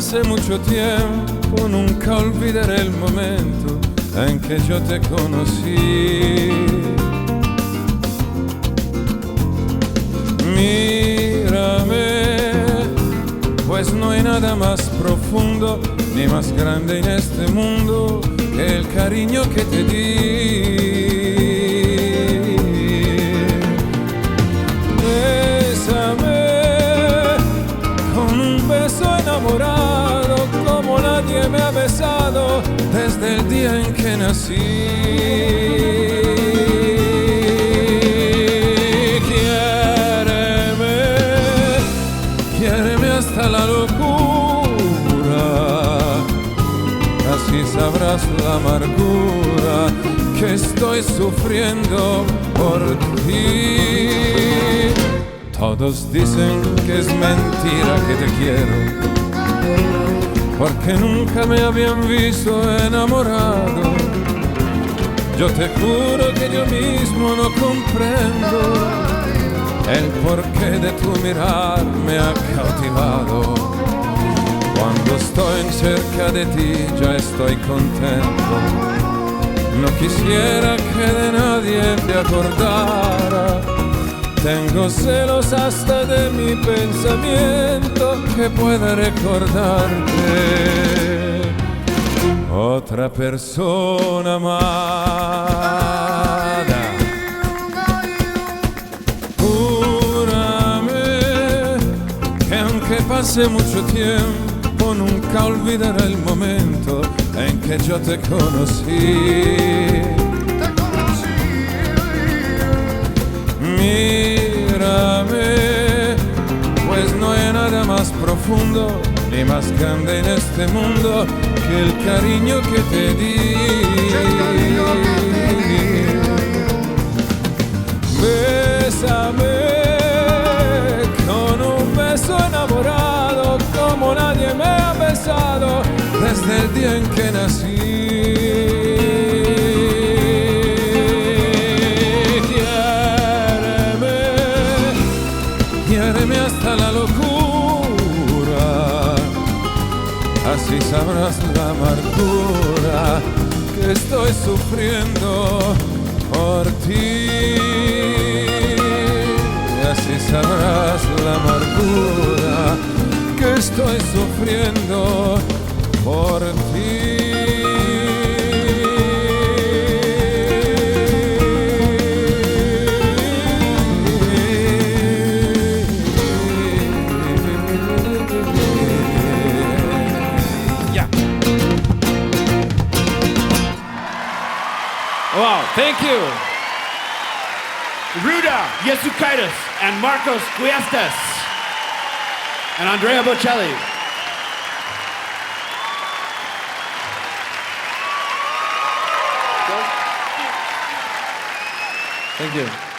pase mucho tiempo, nunca olvidaré el momento en que yo te conocí. Mírame, pues no hay nada más profundo ni más grande en este mundo que el cariño que te di. Enamorado como nadie me ha besado desde el día en que nací. Quiéreme hasta la locura, así sabrás la amargura que estoy sufriendo por ti. Todos dicen que es mentira que te quiero, porque nunca me habían visto enamorado. Yo te juro que yo mismo no comprendo el porqué de tu mirar me ha cautivado. Cuando estoy cerca de ti ya estoy contento. No quisiera que de nadie te acordara. Tengo celos hasta de mi pensamiento que pueda recordarte otra persona amada. Júrame que aunque pase mucho tiempo nunca olvidaré el momento en que yo te conocí. Mírame, pues no hay nada más profundo ni más grande en este mundo que el cariño que te di. Bésame con un beso enamorado como nadie me ha besado desde el día en que nací. Quiéreme hasta la locura, así sabrás la amargura que estoy sufriendo por ti. Así sabrás la amargura que estoy sufriendo por ti. Wow, thank you. Ruda Yesukaitis and Marcos Cuestas and Andrea Bocelli. Thank you.